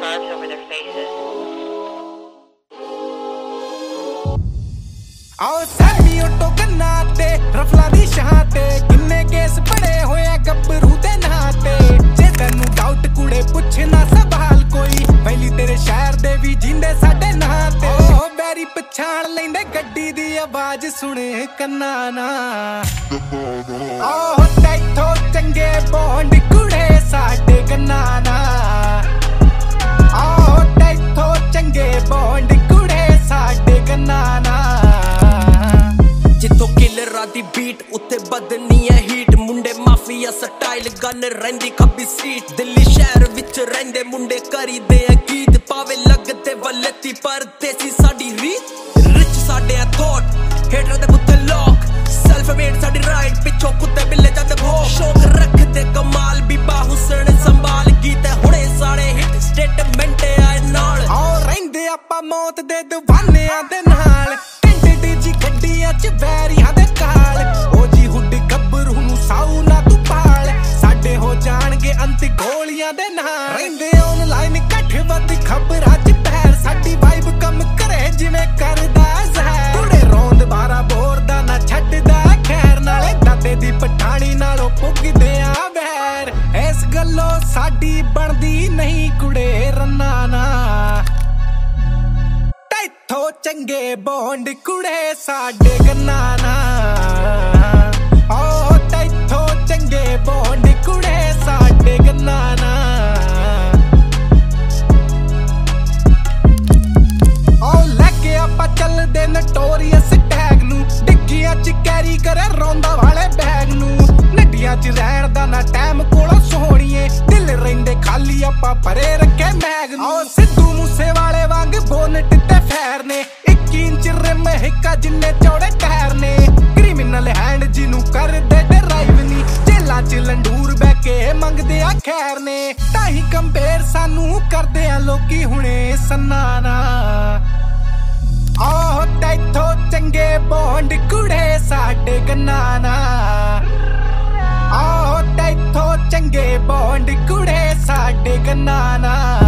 scarves over their faces. आओ semi auto गन्ना ते रफला दी शां ते किन्ने केस पड़े होए गब्बरू दे नाते जे तैनू डाउट कुड़े पुछना सवाल कोई पहली तेरे शहर दे भी जिंदे साडे नाते ओ बैरी पछाण लैंदे गड्डी दी आवाज सुने कन्ना ना ओ तैथों चंगे बॉन्ड कुड़े साडे कन्ना ना ओ तैथों चंगे बॉन्ड कुड़े साडे कन्ना ना जिथों किलरां दी बीट उत्ते बदनी है हीट मुंडे माफिया स्टाइल गन रहिंदी खब्बी सीट दिल्ली शहर विच रहिंदे मुंडे करी दे गीत पावे लगदे वल्लती पर देसी साडी रीत रिच साडे थॉट हेटर दे बुत्ते लॉक सेल्फ मेड साडी राइट पिछों कुत्ते बिल्ले जद भो शौक रखदे कमाल बीबा हुसैन संभाल गीत हुणे सारे हिट स्टेटमेंट आए नाल आओ रहिंदे आपां मौत दे दीवानियां दे नाल जी गड्डियां च वैरियां दे काल ओ जी हुड्डी गब्बरू नू साऊ ना तू पाल साडे हो जाणगे अंत गोलियां दे नाल रहिंदे ऑनलाइन इकट्ठे वध खबरां च पैर साडी वाइब कम करे जिवें करदा ज़हर कुड़े रौंद 12 बोर दा ना छड्डदा खैर नाले दाते दी पठाणी नालों पुगदे आ बैर इस गल्लों साडी बनदी नहीं कुड़े रन्ना ना तैथों चंगे बॉन्ड कुड़े साडे गन्ना ना ओ तैथों चंगे बॉन्ड कुड़े साडे गन्ना ना ओ लैके आपां चलदे नटोरियस टैग नू डिग्गियां च कैरी करे रौंदा वाले बैग नू नड्डियां च रहण दा ना टाइम कोलों सोहणीए दिल रहिंदे खाली आपां भरे रखे मैग नू ओ सिद्धू मूसे वाले वांग बोनट ते फैरने 1 इंच रिम हिक्का जिन्ने चौड़े टायर ने क्रिमिनल हैंड जिनू कर दे ड्राइव नी जेलां च लंडूर बह के मंगदे आ खैर ने ताही कंपेयर सानू करदे आ लोकी हुणे सन्ना ना ओ तैथों चंगे बॉन्ड कुड़े साडे गन्ना ना ओ तैथों चंगे बॉन्ड कुड़े साडे गन्ना ना